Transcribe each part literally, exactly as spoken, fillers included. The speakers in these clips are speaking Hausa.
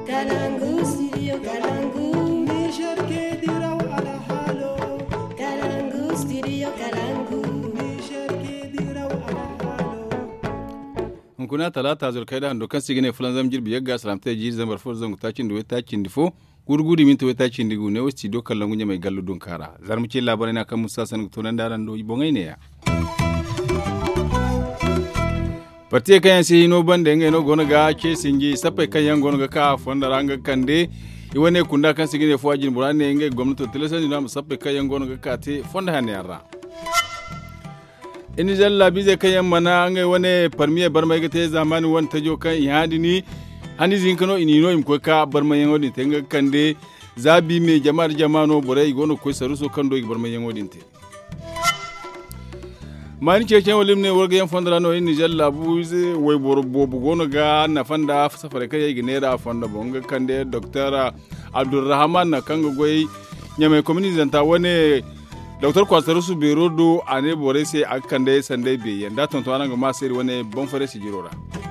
Kalangu, studio Kalangu. Niger ke diraw ala halo. Kalangu, studio Kalangu. Niger ke diraw ala halo. Kuna talata zulkaida hando kan sigine fulan zam jirbi yagga salamta ji zambar fo zan takin do takin difo gurgudi min to takin digu ne wasti do kallan gunya mai gallu don kara zarmuci labarai na kan musa san to nan daran do ibongai ne ya Parti kayan si no bande ngai no gona ga ke singi sapai kayan gona ga ka fonda ranga kande iwane kunda kan sigine fo ajin burane ngai gwamnati telesan ni na sapai kayan gona ga ka te fonda han yara ini jalla bize kayan mana ngai wane parmiye barmai ga te zamani won tajo kan ihadini hani zin kano inino im ko ka barmai ngodin te ngai kande zabi me jama'ar jama'ano borai gono ko saruso kando ga barmai ngodin te mani cece walim ne warga yan fondra no ni jalla buze way bor bobu gono ga na fanda safare kay ginera fonda bonga kande docteur Abdulrahman na kanga goy nyame community zanta wone docteur Kwasarusu Berodo ane bore se akande sande be yanda tonto ananga ma seri wone bon fare si jirora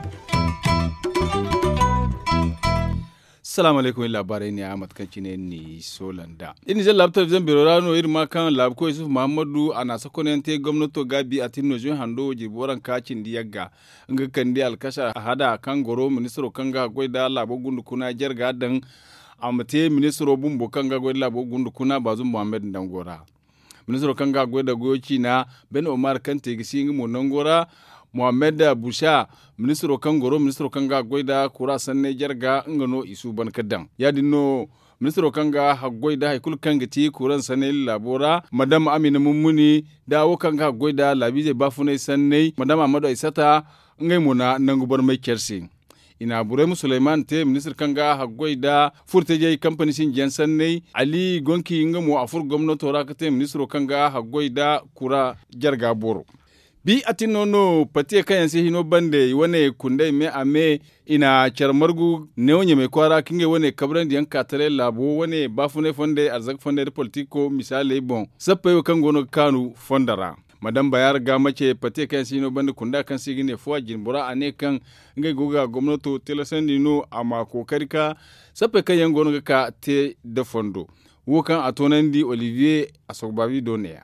Assalamu alaikum labarai ne Ahmad kanci ne ni Solanda. Ini zan labta zan birora no irma kan lab ko Yusuf Muhammadu ana sakonente gwamnato gabi a tinno jin hando jiboran kacin diyaga nga kandi alkasha hada kan goro ministro kanga goida labo gundu kuna jarga dan amate ministro bumbo kanga goida labo gundu kuna bazum Muhammad Dangora. Ministro kanga goida goci na Ben Omar Kante gisingi mo Nangora Mohamed Busha ministro kangoro ministro kanga goida kura sanne jarga ngano isu ban kadan yadi no ministro kanga hagoida haikul kangati kuran sanne labora madam Amina Mummuni dawo kanga goida labize bafune sanne madam Amadu Aisata ngai mona nangubar mai kersi ina Buremu Suleiman te ministro kanga hagoida furteje company sin jansanne Ali Gonki ngamo afur gwamnato rakate ministro kanga hagoida kura jarga boro bi atino no patie kayan si hino bande wane kunde me ame ina charmargu neonye me kwara kinge wane kabran diyan katare labo wane bafune fonde arzak fonde politiko misale bon sappe kan gono kanu fondara madam bayar ga mace patie kayan si hino bande kunda kan sigine fo jinbura ane kan ngai goga gwamnato telasandi no ama kokarika sappe kayan gono ka te de fondo wokan atonandi Olivier Asogbavi Donea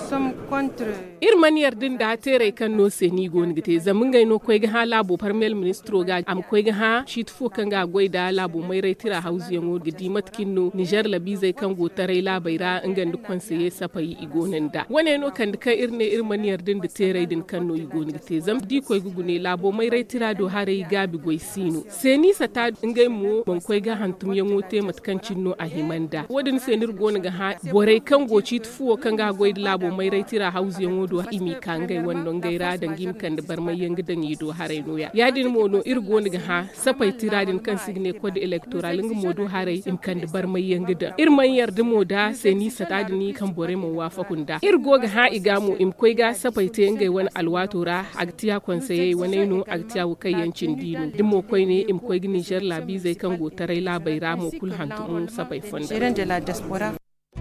irmaniyar din da tere kan no seni gon gite zamin gai no koy ga hala bo parmel ministro ga am koy ga ha shit fo kan ga goy da labo mai retira hausi yango gidi matkin no Niger labi zai kan go tare la baira ingan duk konsaye safayi igonan da wane no kan ka irne irmaniyar din da tere din kan no igon gite zam di koy gugune labo mai retira do hare gabi goy sino seni sata ngai mu bon koy ga hantum yango te matkancin no a himanda wadin senir gon ga ha bore kan go shit fo kan ga goy labo mai retira hausi yango do imi kangai wannan gaira dangin kan da bar mai yanga dan yido harai noya yadin mono irgo ni ha sapai tiradin kan signe code electoral ngi modo harai im kan da bar mai yanga da irman yarda moda sai ni satadi ni kan bore mu wafa kunda irgo ga ha igamu im koi ga sapai te ngai wani alwatora agtiya konsaye wani no agtiya wukai yancin dino dimo koi ne im koi gini jar labi zai kan go tarai labai ramo kul hantu sapai fonda Iran de la diaspora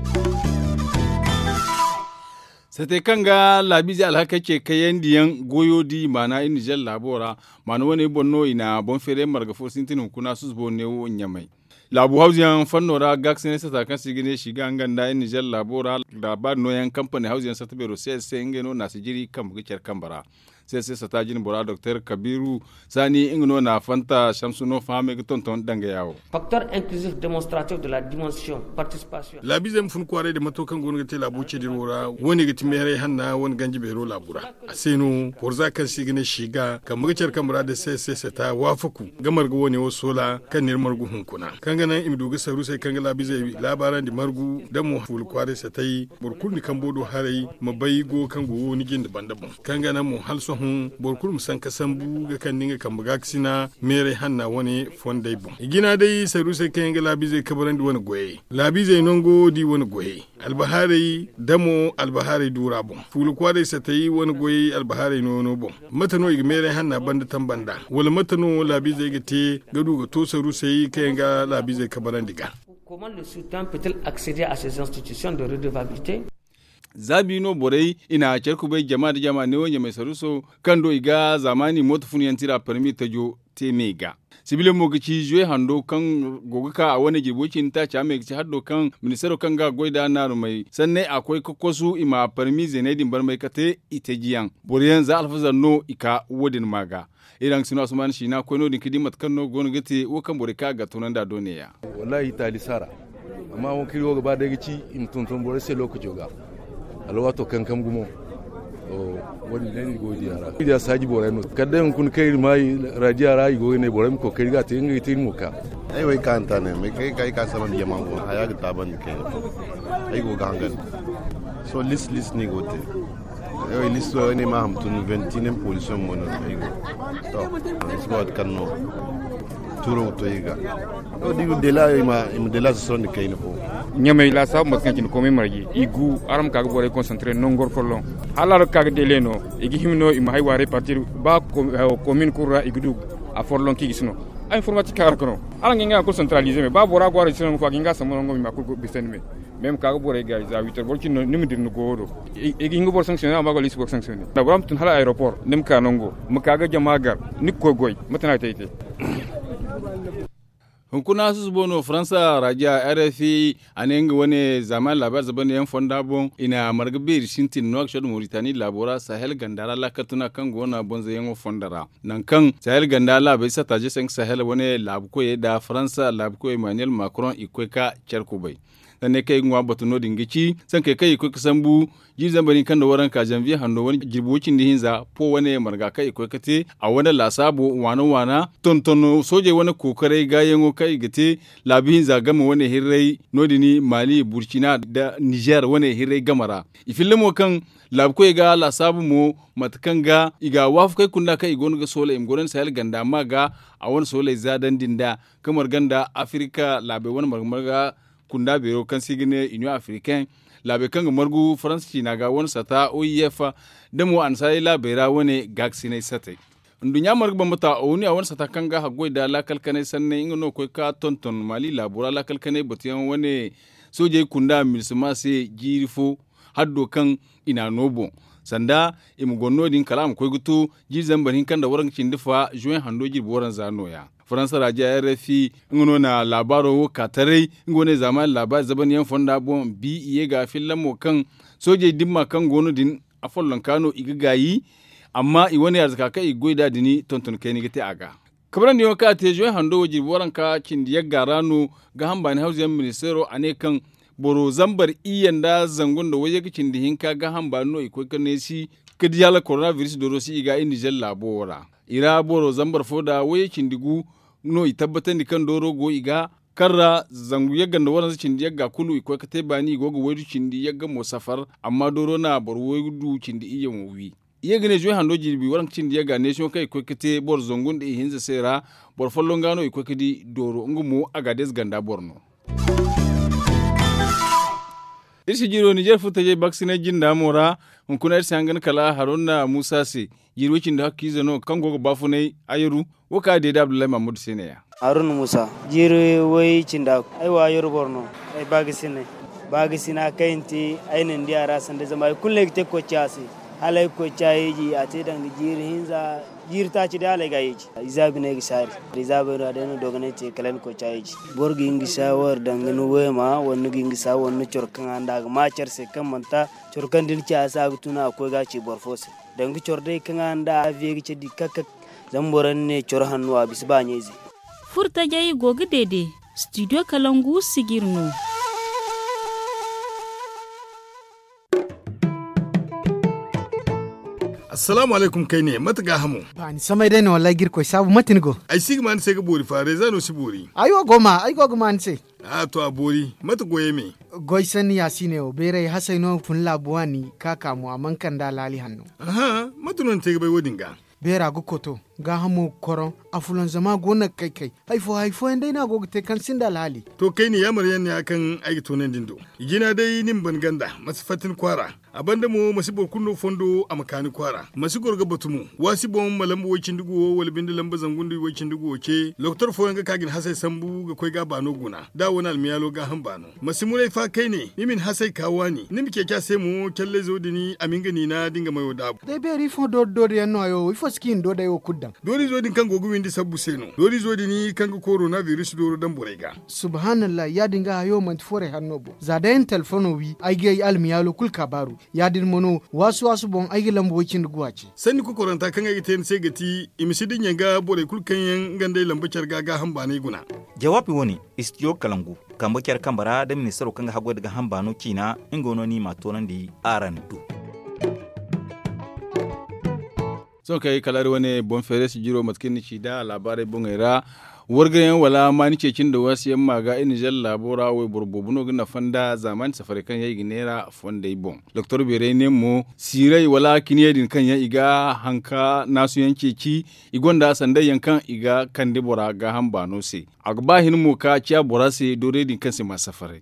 Sate kanga labizi alhaka ke kayan diyan goyo di mana ini jel labora mana wani bonno ina bon fere marga fo sintin kuna sus bonne wo nyamai labu hausian fannora gaksene sata kan sigine shiga nganda ini jel labora da ba no yan company hausian sata bero sai sai ngeno na sijiri kam gicer kambara sai sai sata jin bora docteur Kabiru Sani ingno na fanta Shamsuno fame tonton danga yawo facteur inclusif démonstratif de la dimension participation labizem fun kware de matokan gonga te labu ce dirora woni giti mere hanna woni ganji bero labura asenu porza kan sigine shiga kam gicer kamara da sai sai sata wafaku gamar go woni wo sola kan nir margu hunkuna kanga nan imdu ga saru sai kanga labize labaran di margu da mu ful kware satai burkul ni kambodo harai mabai go kan go woni gin daban-daban kanga nan mu halso hun borkul musan kasambu ga kan ninga kan bugaksina mere hanna wani fondai bon igina dai saru sai kan ga labize kabaran di wani goye labize nongo di wani goye albahari damo albahari dura bon fulu kware satai wani goye albahari nono bon matano ig mere hanna banda tambanda wala matano labize ga te gadu ga to saru sai kan ga labize kabaran diga comment le sultan peut-il accéder à ces institutions de redevabilité zabi no borai ina cerku bai jama'a da jama'a ne wanya mai saruso kando iga zamani moto funiyan tira permi tajo temega sibile mogici jwe hando kan goguka a wani gibokin ta cha mai ci haddo kan ministero kan ga goida na mai sanne akwai kokosu ima permi zenedin bar mai kate itejiyan boriyan za alfazar no ika wodin maga idan sino asman shi na kono din kidimat kan no gon gate wo kan borika ga tunan da doniya wallahi tali sara amma won kiri go ba da gici im tuntun bore sai lokaci ga alwato kan kam gumo o wani ne go diara da saji bore no kadan kun kai mai rajiya rai go ne bore ko kai ga tin ga tin muka ai wai kan ta ne mai kai kai ka saman yamma go haya ga taban kai ai go gangan so list list ne go te ai list ne ma ham tun vingt position mon ai go to squad kan no turo to yiga o digu de la ma im de la son de kay no nyame la sa mas kan kin ko mi margi igu aram ka go re concentrer non gor forlon halar ka de leno igi himno im hay ware partir ba commune courra igudu a forlon ki gisno a informatique ar kono ala ngenga ko centraliser me ba bora go re sino ko ginga samo ngo mi makko bisen me même ka go bore ga za huit heures bol kin nim dir no go do igi ngo bor sanctionner ma go lis bor sanctionner da boram tun hala aéroport nim ka nongo mu ka ga jamagar nikko goy matana tayte hunkuna su bono faransa raja R F I anenga wani zaman labar zaban yan fonda bon ina margabe shintin nouakchott Mauritanie labora sahel gandara la katuna kan gona bonza yan fondara nan kan sahel gandala bai sata je sen sahel wani labko ye da faransa labko Emmanuel Macron ikweka cerkubai dan ne kai ngwa batuno dingici san kai kai ko kasambu jizan bani kan da waran ka janvier hando wani jirbocin da hinza po wani marga kai ko kate a wani lasabo wana wana tontono soje wani kokare gayen kai gate labi hinza gama wani hirrai nodini Mali Burkina da Niger wani hirrai gamara ifillemo kan labko ga lasabu mo matkan ga iga wafu kai kunna kai gon ga sola im goren sahel ganda maga a wani sola zadan dinda kamar ganda Afrika labe wani marga kunda bero kan sigine Union Africaine labe kan margu France na ga wani sata O I F da mu an sai labera wani gaksine sate ndunya margu bambata oni a wani sata kan ga hagoi da la kalkane sanne ingno ko ka tonton Mali labura la kalkane botiyan wani soje kunda milsuma se jirifo haddo kan ina nobo sanda imu gonno din kalam ko gutu jizan barin kan da waran cindifa juin hando jir boran zanoya faransa raja R F I ngono na labaro katare ngone zaman labar zaban yan fonda bon bi iye ga filamo kan soje dimma kan gono din afollon kano igagayi amma i woni arzaka kai goida dini tonton kai ni gite aga kabran ni ka te juin hando jir boran ka cindiya garano ga hamba ni hausa ministero ane kan boro zambar iyan da zangon da waje kicin da hinka ga hamba no iko kan si kadiyala coronavirus do rosi iga indi jel labora ira boro zambar foda waye cindigu no i tabbatan di kan doro go iga karra zangu yagga da wannan cindi yagga kulu iko ka te bani gogo wadu cindi yagga mo safar amma doro na bor wadu cindi iyan wi yegene joy hando jirbi waran cindi yagga ne sho kai iko ka te bor zangun de hinza sera bor follongano iko kadi doro ngumu agades ganda borno irsi jiro Niger futa je vaccine jinda mora hunkuna irsi hangan kala haruna musa se jirwicin da hakki zano kan gogo bafunai ayru waka de da Abdullahi Mahmud sene ya haruna musa jiro wai cinda ai wa ayru borno ai vaccine vaccine kainti ainin dia rasan da zama kulle te ko chasi halai ko chaiji ate dan jiri hinza jirta ci da halai gayi izabi ne gisari izabi da dano dogane ce kalan ko chaiji borgi ingi shawar dangano wema wonu gingi sa wonu chorkan anda ga macer se kan manta chorkan din ci asa tuna ko ga ci borfose dangi chorde kan anda aviye ci dikaka zamboran ne chor hannu a bisba nyezi furta jayi gogi dede studio kalangu sigirno Assalamu alaikum kai ne mataga hamu. Ba ni samai dai ne wallahi girko sabu matin go. Ai sigi man sai ga bori fare zano si bori. Ayo goma, ai go goma an sai. A to a bori mata goye me. Goy sani yasine o bere hasaino fun labuwani kaka mu aman kan da lali hannu. Aha, matunan te ga bai wodin ga. Bera go koto ga hamu koron afulan zama gona kai kai. Haifo haifo indai na go te kan sinda lali. To kai ne yamar yan ne akan aiki tonan dindo. Igina dai nin ban ganda masafatin kwara. abanda mo masibor kunno fondo amakani kwara masigor ga batumu wasibon malambo wacin dugo wal bindi lamba zangundi wacin dugo ke doktor fo nga kagin hasai sambu ga koi ga bano guna da wona almiyalo ga hambano masimurai fa kai ne nimin hasai kawani nimi ke kya sai mu kelle zodini aminga ni na dinga mayo dabu dai beri fo do do ya no ayo ifo skin do da yo kuddan dori zodin kan gogu windi sabbu seno dori zodini kan go corona virus do dan borega subhanallah ya dinga ayo man fore hannobo zadayin telefono wi aige almiyalo kul kabaru ya din mono wasu wasu bon aige lambo wacin dugo ce sani ku koranta kan aige ten sai gati imisidin yanga bore kul kan yan gande lambo charga ga hamba ne guna jawabi woni istiyo kalangu kamba kyar kambara da ministero kan hago daga hambano kina ingono ni matonan di arandu so kai kalari wani bon fere su jiro matkin shi da labarai bon era wargayen wala mani cekin da wasu yan maga in jal labora wai burbubuno gina fanda zaman safari kan yayi ginera fonda bon dr bere ne mo sirai wala kiniyedin kan ya iga hanka nasu yanke ki igonda sanda yankan iga kan debora ga hambano se agba hin mu ka ciya borase dore din kan se masafari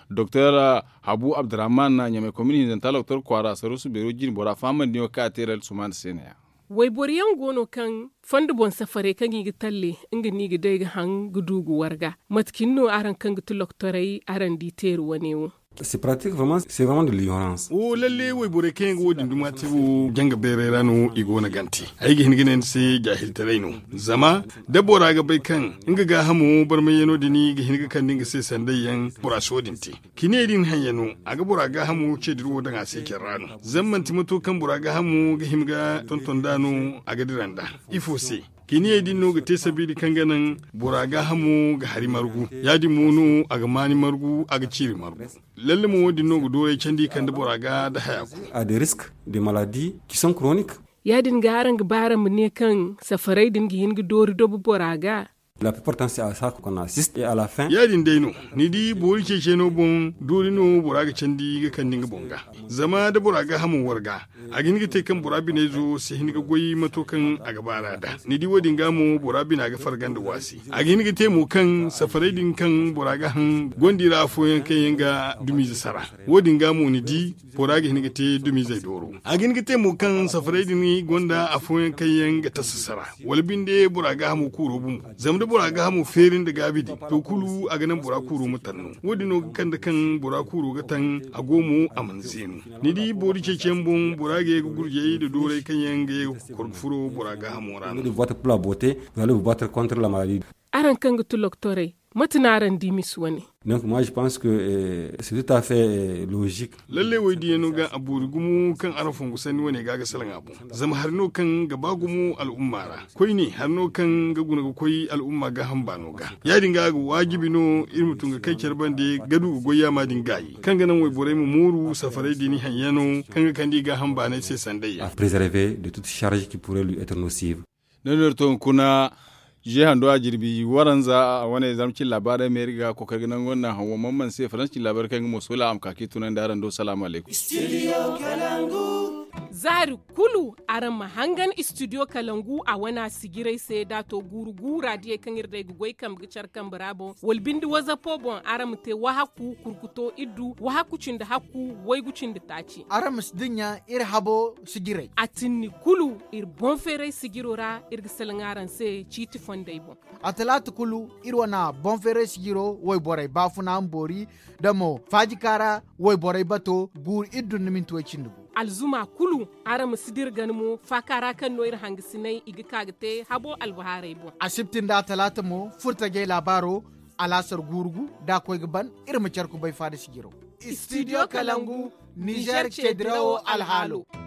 dr habu abdurrahman na nyame community dental dr kwara sarusu bero jin bora faman ne ka teral suman sene wai boriyan gono kan fandu bon safare kan yi talle inga ni ga dai han gudugu warga matkin no aran kan gutu loktorai aran di teru wanewo c'est pratique vraiment c'est vraiment de l'ignorance o lalle wai bore ken go dinduma tiwo janga bere rano igona ganti ai gin ginen se jahil taraino zama da bora ga bai kan inga ga hamu bar mai yano dini ga hinga kan dinga sai sandayyan bora sodinti kine din hanyano aga bora ga hamu ce dirwo daga sai kin rano zamman timato kan bora ga hamu ga himga tonton dano aga diranda ifo se kini ya dinno ga tesa bidi kanganan buraga hamu ga hari margu ya di munu aga mani margu aga ciri margu lalle mu dinno ga dore candi kan da buraga da hayaku a des risques de maladies qui sont chroniques ya din ga aran ga bara mu ne kan safarai din gi hin ga dori dobu buraga la plupart c'est à ça qu'on assiste et à la fin ya din deno ni di bori keke no bon dori no buraga candi ga kan dinga bonga zama da buraga hamu warga a gini ga tekan burabi ne zo sai hin ga goyi matokan a gabara da ni di wadin gamu burabi na ga fargan da wasi a gini ga temu kan safarai din kan buraga han gondira foyan kan yanga dumi sara wadin gamu ni di buraga hin ga te dumi zai doro a gini ga temu kan safarai din gonda afoyan kan yanga tasasara walbinde buraga hamu kuro bum zam da buraga hamu ferin da gabidi to kulu a ganan burakuru mutannu wadino kan da kan burakuru gatan a gomu a manzenu ni di bori keken bon burage gurje da dore kan yange kurfuro buraga hamu rano de votre pour la beauté vous allez vous battre contre la maladie aran kan gutu loktore matinaran dimis wani donc moi je pense que euh, c'est tout à fait euh, logique lalle wai di no ga aburi gumu kan arafon gusani wani ga ga salan abu zama harno kan gaba gumu al'ummara koi ne harno kan ga guna ga koi al'umma ga hamba no ga ya dinga ga wajibi no irin mutun ga kai kerban de gadu goyya ma dinga yi kan ga nan wai borai mu muru safarai dini hanyano kan ga kan di ga hamba ne sai sandai à préserver de toute charge qui pourrait lui être nocive nan ton kuna je hando a jirbi waranza a wani zamcin labarai mai riga ko kai nan wannan hawa mamman sai farancin labarai kan mu sola am kake tunan da ran do salamu alaikum studio kalangu zari kulu aran mahangan studio kalangu a wana sigirai sai dato gurgu radiye kan irda gugoi kam gicar kan brabo walbindi waza pobon aram te wahaku kurkuto iddu wahaku cinda haku waigucin da taci aram dinya ir habo sigirai atinni kulu ir bon fere sigirora ir gisalangaran sai chiti fondai bon atalatu kulu ir wana bon fere sigiro woy borai bafuna ambori damo fajikara woy borai bato gur iddu nimin to cindu alzuma kulu ara musidir ganmu fakara kan noir hangisinai igi kagte habo albuharai bo asiptin da talata mo furta ge labaro alasar gurgu da koy gaban irma charku bai fada sigiro studio kalangu niger chedrao alhalo